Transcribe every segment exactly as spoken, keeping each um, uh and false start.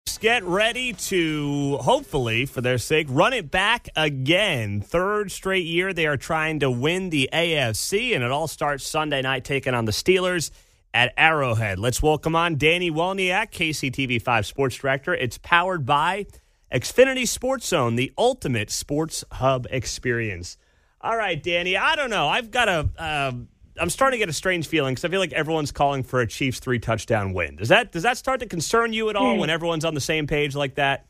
Get ready to, hopefully, for their sake, run it back again. Third straight year they are trying to win the A F C, and it all starts Sunday night taking on the Steelers at Arrowhead. Let's welcome on Danny Welniak, K C T V five Sports Director. It's powered by Xfinity Sports Zone, the ultimate sports hub experience. All right, Danny, I don't know. I've got a... Uh, I'm starting to get a strange feeling because I feel like everyone's calling for a Chiefs three-touchdown win. Does that does that start to concern you at all when everyone's on the same page like that?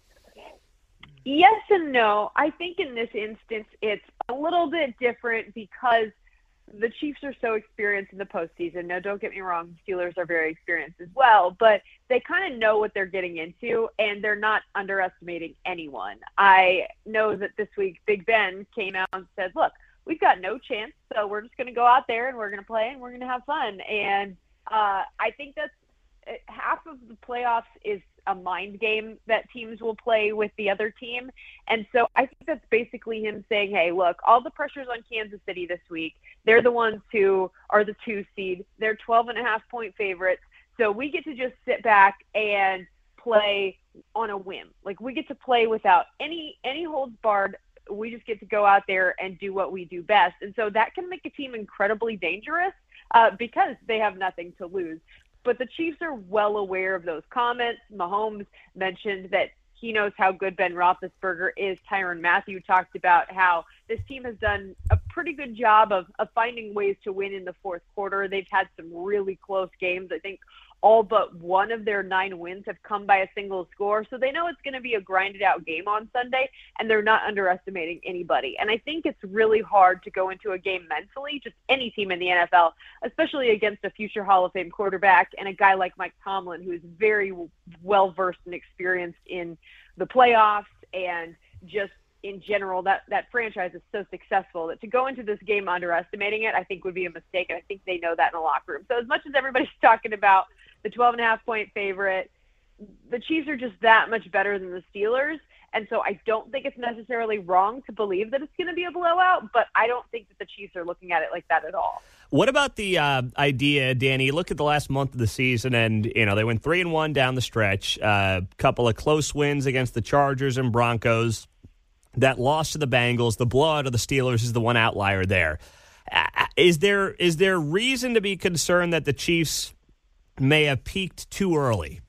Yes and no. I think in this instance it's a little bit different because the Chiefs are so experienced in the postseason. Now, don't get me wrong, the Steelers are very experienced as well, but they kind of know what they're getting into, and they're not underestimating anyone. I know that this week Big Ben came out and said, look, we've got no chance, so we're just going to go out there and we're going to play and we're going to have fun. And uh, I think that's half of the playoffs is a mind game that teams will play with the other team. And so I think that's basically him saying, hey, look, all the pressure's on Kansas City this week. They're the ones who are the two seed. They're twelve and a half point favorites. So we get to just sit back and play on a whim. Like, we get to play without any any holds barred. We just get to go out there and do what we do best. And so that can make a team incredibly dangerous uh, because they have nothing to lose. But the Chiefs are well aware of those comments. Mahomes mentioned that he knows how good Ben Roethlisberger is. Tyrann Mathieu talked about how this team has done a pretty good job of, of finding ways to win in the fourth quarter. They've had some really close games. I think all but one of their nine wins have come by a single score. So they know it's going to be a grinded out game on Sunday, and they're not underestimating anybody. And I think it's really hard to go into a game mentally, just any team in the N F L, especially against a future Hall of Fame quarterback and a guy like Mike Tomlin, who is very well-versed and experienced in the playoffs and just in general, that, that franchise is so successful that to go into this game underestimating it, I think would be a mistake. And I think they know that in the locker room. So as much as everybody's talking about the twelve and a half point favorite, the Chiefs are just that much better than the Steelers. And so I don't think it's necessarily wrong to believe that it's going to be a blowout, but I don't think that the Chiefs are looking at it like that at all. What about the uh, idea, Danny? Look at the last month of the season, and you know they went three and one down the stretch. A uh, couple of close wins against the Chargers and Broncos. That loss to the Bengals, the blowout of the Steelers is the one outlier there. Uh, is there is there reason to be concerned that the Chiefs may have peaked too early?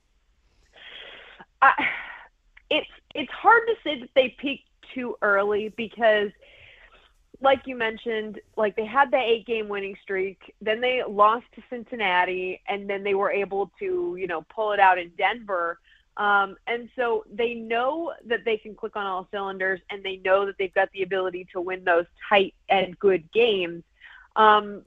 Uh, it's it's hard to say that they peaked too early because, like you mentioned, like they had that eight-game winning streak, then they lost to Cincinnati, and then they were able to, you know, pull it out in Denver. Um, and so they know that they can click on all cylinders, and they know that they've got the ability to win those tight and good games. Um,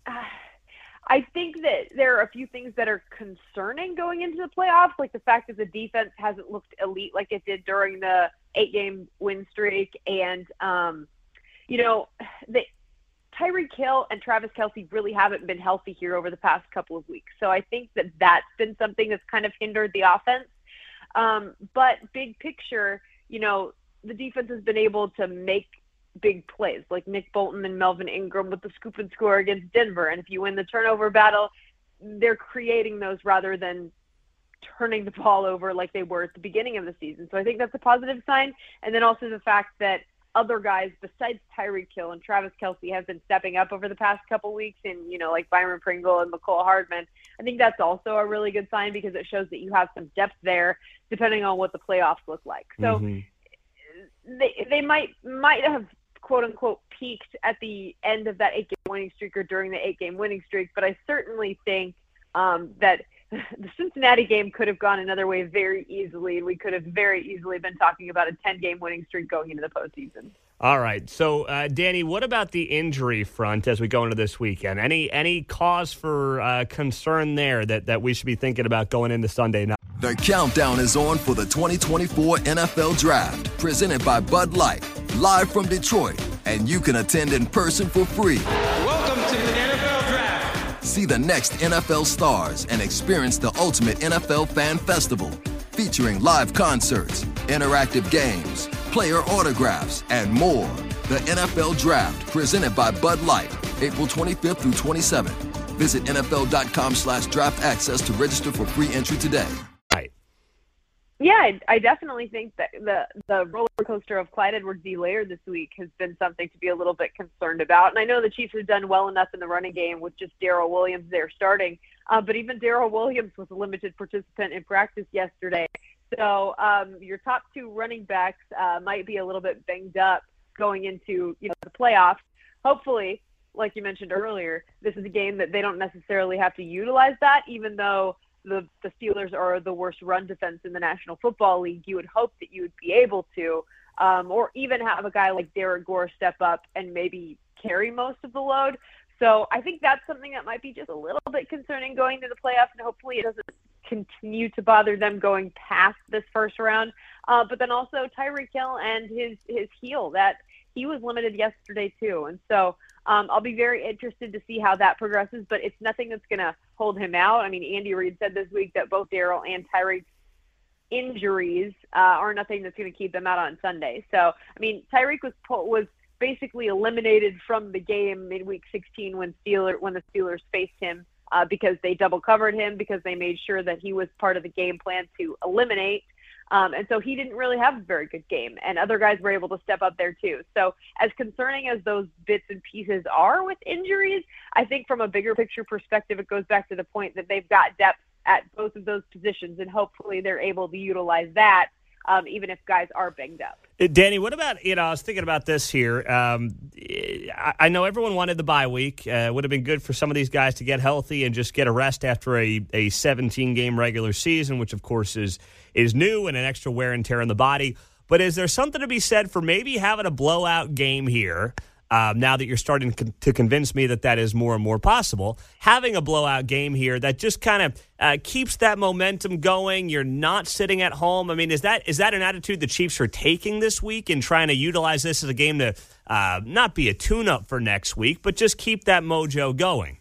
I think that there are a few things that are concerning going into the playoffs, like the fact that the defense hasn't looked elite like it did during the eight-game win streak. And, um, you know, the, Tyreek Hill and Travis Kelce really haven't been healthy here over the past couple of weeks. So I think that that's been something that's kind of hindered the offense. Um, but big picture, you know, the defense has been able to make big plays like Nick Bolton and Melvin Ingram with the scoop and score against Denver. And if you win the turnover battle, they're creating those rather than turning the ball over like they were at the beginning of the season. So I think that's a positive sign. And then also the fact that other guys besides Tyreek Hill and Travis Kelce have been stepping up over the past couple weeks, and, you know, like Byron Pringle and McCole Hardman. I think that's also a really good sign because it shows that you have some depth there depending on what the playoffs look like. So mm-hmm. they they might might have, quote unquote, peaked at the end of that eight game winning streak or during the eight game winning streak, but I certainly think um, that the Cincinnati game could have gone another way very easily, and we could have very easily been talking about a ten-game winning streak going into the postseason. All right. So, uh, Danny, what about the injury front as we go into this weekend? Any any cause for uh, concern there that, that we should be thinking about going into Sunday night? The countdown is on for the twenty twenty-four N F L Draft, presented by Bud Light, live from Detroit, and you can attend in person for free. Welcome to the N F L Draft. See the next N F L stars and experience the ultimate N F L fan festival, featuring live concerts, interactive games, player autographs, and more. The N F L Draft, presented by Bud Light, April twenty-fifth through twenty-seventh. Visit N F L dot com slash draft access to register for free entry today. Yeah, I, I definitely think that the the roller coaster of Clyde Edwards-Helaire this week has been something to be a little bit concerned about. And I know the Chiefs have done well enough in the running game with just Darrell Williams there starting, uh, but even Darrell Williams was a limited participant in practice yesterday. So um, your top two running backs uh, might be a little bit banged up going into you know the playoffs. Hopefully, like you mentioned earlier, this is a game that they don't necessarily have to utilize that, even though the, the Steelers are the worst run defense in the National Football League. You would hope that you would be able to, um, or even have a guy like Derek Gore step up and maybe carry most of the load. So I think that's something that might be just a little bit concerning going to the playoffs, and hopefully it doesn't continue to bother them going past this first round. Uh, but then also Tyreek Hill and his, his heel, that he was limited yesterday too. And so um, I'll be very interested to see how that progresses, but it's nothing that's going to hold him out. I mean, Andy Reid said this week that both Darrell and Tyreek's injuries uh, are nothing that's going to keep them out on Sunday. So, I mean, Tyreek was was basically eliminated from the game in week sixteen when Steeler when the Steelers faced him uh, because they double covered him, because they made sure that he was part of the game plan to eliminate. Um, and so he didn't really have a very good game, and other guys were able to step up there too. So as concerning as those bits and pieces are with injuries, I think from a bigger picture perspective, it goes back to the point that they've got depth at both of those positions, and hopefully they're able to utilize that um, even if guys are banged up. Danny, what about, you know, I was thinking about this here. Um, I, I know everyone wanted the bye week. Uh, it would have been good for some of these guys to get healthy and just get a rest after a, a seventeen-game regular season, which, of course, is is new and an extra wear and tear in the body. But is there something to be said for maybe having a blowout game here, um, now that you're starting con- to convince me that that is more and more possible, having a blowout game here that just kind of uh, keeps that momentum going? You're not sitting at home. I mean, is that is that an attitude the Chiefs are taking this week and trying to utilize this as a game to uh, not be a tune-up for next week, but just keep that mojo going?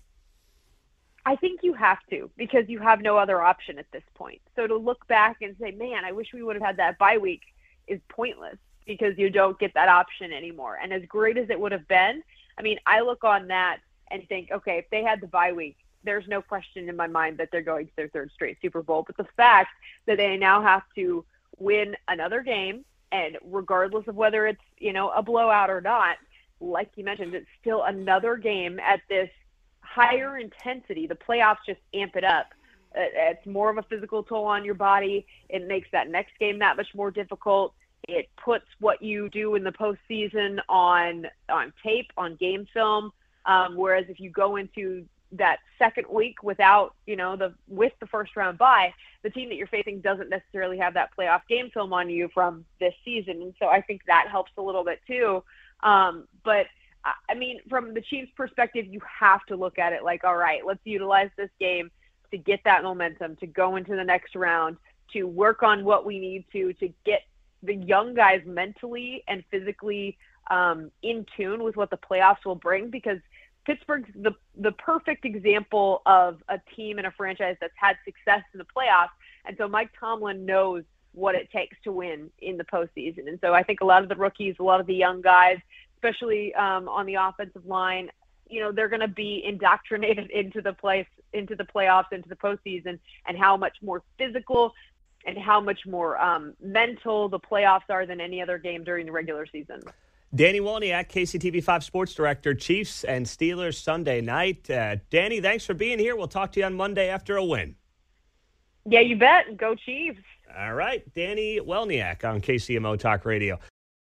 I think you have to, because you have no other option at this point. So to look back and say, man, I wish we would have had that bye week, is pointless, because you don't get that option anymore. And as great as it would have been, I mean, I look on that and think, okay, if they had the bye week, there's no question in my mind that they're going to their third straight Super Bowl. But the fact that they now have to win another game, and regardless of whether it's, you know, a blowout or not, like you mentioned, it's still another game at this higher intensity. The playoffs just amp it up. It's more of a physical toll on your body. It makes that next game that much more difficult. It puts what you do in the postseason on on tape, on game film. Um, whereas if you go into that second week without, you know, the with the first round bye, the team that you're facing doesn't necessarily have that playoff game film on you from this season. And so I think that helps a little bit too. Um, but I mean, from the Chiefs' perspective, you have to look at it like, all right, let's utilize this game to get that momentum, to go into the next round, to work on what we need to, to get the young guys mentally and physically um, in tune with what the playoffs will bring, because Pittsburgh's the, the perfect example of a team and a franchise that's had success in the playoffs. And so Mike Tomlin knows what it takes to win in the postseason. And so I think a lot of the rookies, a lot of the young guys, especially um, on the offensive line, you know, they're going to be indoctrinated into the place, into the playoffs, into the postseason, and how much more physical and how much more um, mental the playoffs are than any other game during the regular season. Danny Woniak, K C T V five Sports Director, Chiefs and Steelers Sunday night. Uh, Danny, thanks for being here. We'll talk to you on Monday after a win. Yeah, you bet. Go Chiefs. All right. Danny Welniak on K C M O Talk Radio.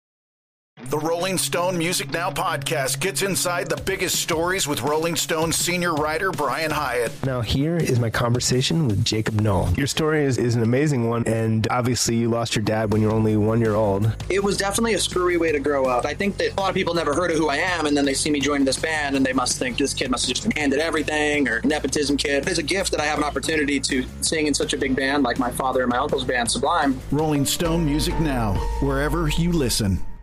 The Rolling Stone Music Now podcast gets inside the biggest stories with Rolling Stone senior writer Brian Hyatt. Now here is my conversation with Jacob Noll. Your story is, is an amazing one, and obviously you lost your dad when you were only one year old. It was definitely a screwy way to grow up. I think that a lot of people never heard of who I am, and then they see me joining this band, and they must think this kid must have just been handed everything, or nepotism kid. It's a gift that I have an opportunity to sing in such a big band like my father and my uncle's band, Sublime. Rolling Stone Music Now, wherever you listen.